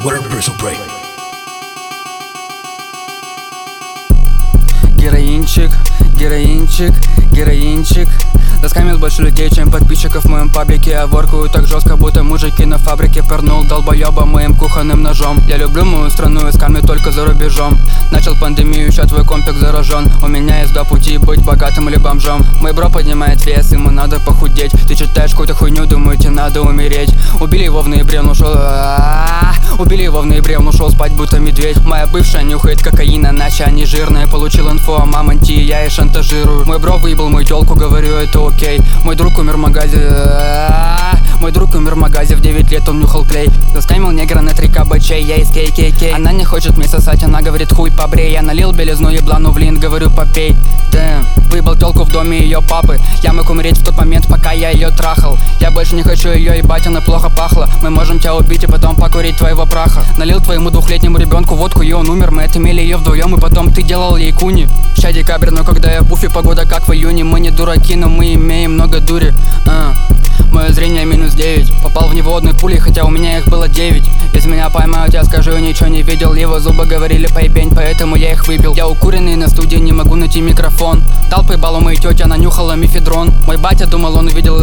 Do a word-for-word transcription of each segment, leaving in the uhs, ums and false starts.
Water Pressure Break. Героинчик, героинчик, героинчик. Доскамил больше людей, чем подписчиков в моем паблике. Я воркую так жестко, будто мужики на фабрике. Пырнул долбоеба моим кухонным ножом. Я люблю мою страну и скамлю только за рубежом. Начал пандемию, ща твой компик заражен. У меня есть два пути: быть богатым или бомжом. Мой бро поднимает вес, ему надо похудеть. Ты читаешь какую-то хуйню, думаете, надо умереть. Убили его в ноябре, он ушел. Убили его в ноябре, он ушел спать, будто медведь. Моя бывшая нюхает кокаин, иначе они жирные. Получил инфу о мамонте, и я и шантажирую. Мой бро выебал мою тёлку, говорю, это окей. Мой друг умер в магазе. Мой друг умер в магазе, в девять лет он нюхал клей. Заскамил негра на три кабачей, я из кей кей кей. Она не хочет мне сосать, она говорит, хуй побрей. Я налил белизну еблану в лин, говорю, попей. Дэм, выебал тёлку в доме ее папы. Я мог умереть в тот момент, пока я ее трахал. Я больше не хочу ее ебать, она плохо пахла. Мы можем тебя убить и потом покурить твоего праха. Налил твоему двухлетнему ребенку водку, и он умер. Мы отымели ее вдвоем, и потом ты делал ей куни. Ща декабрь, но когда я в буфе, погода как в июне. Мы не дураки, но мы имеем много дури. а. Мое зрение минус девять. Попал в него одной пулей, хотя у меня их было девять. Если меня поймают, я скажу, ничего не видел. Его зубы говорили поебень, поэтому я их выбил. Я укуренный на студии, не могу найти микрофон. Дал поебалу моей тете, она нюхала мефедрон. Мой батя думал, он увидел...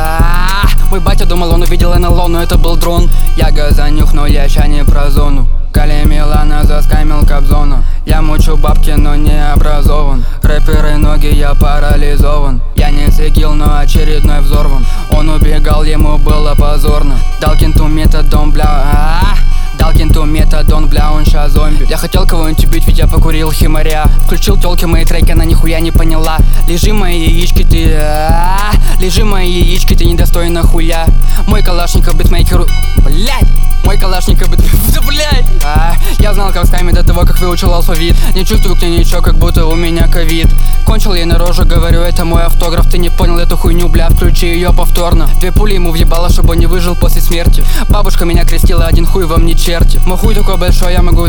Мой батя думал, он увидел эн эл о, но это был дрон. Я газа нюхнул, я ща не про зону. Кали Милана заскамил Кобзона. Я мучу бабки, но не образован. Рэперы ноги, я парализован. Я не цигил, но очередной взорван. Он убегал, ему было позорно. Дал кенту метадон, бля. А-а-а. Дал кенту метадон, бля, он ща зомби. Я хотел кого-нибудь убить, ведь я покурил химаря. Включил тёлки мои треки, она нихуя не поняла. Лежи мои яички, ты... А-а-а. Лежи мои яички, ты недостойна хуя. Мой калашников битмейкеру... Блять! Мой калашников битмейкеру... Да блять! А, я знал, как скамить до того, как выучил алфавит. Не чувствую к ней ничего, как будто у меня ковид. Кончил ей на рожу, говорю, это мой автограф. Ты не понял эту хуйню, бля, включи ее повторно. Две пули ему въебало, чтобы он не выжил после смерти. Бабушка меня крестила, один хуй вам не черти. Мой хуй такой большой, я могу...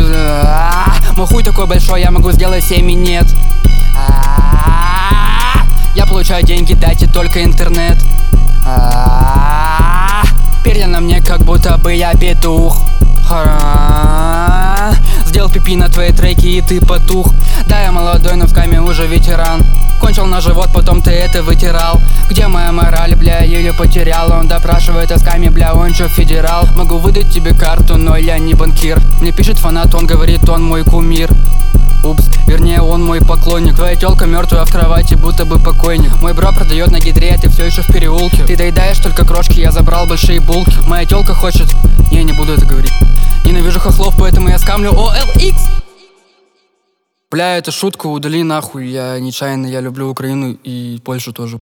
Мой хуй такой большой, я могу сделать семь минет. Я получаю деньги, дайте только интернет. Перья на мне, как будто бы я петух. Сделал пипи на твои треки, и ты потух. Да, я молодой, но в скаме уже ветеран. Кончил на живот, потом ты это вытирал. Где моя мораль, бля, ее потерял. Он допрашивает о скаме, бля, он чё, федерал? Могу выдать тебе карту, но я не банкир. Мне пишет фанат, он говорит, он мой кумир. Упс, вернее, он мой поклонник. Твоя тёлка мертвая в кровати, будто бы покойник. Мой бро продает на гидре, а ты все еще в переулке. Ты доедаешь только крошки, я забрал большие булки. Моя тёлка хочет... Не, не буду это говорить. Ненавижу хохлов, поэтому я скамлю о эл икс. Бля, это шутка, удали нахуй. Я нечаянно, я люблю Украину и Польшу тоже.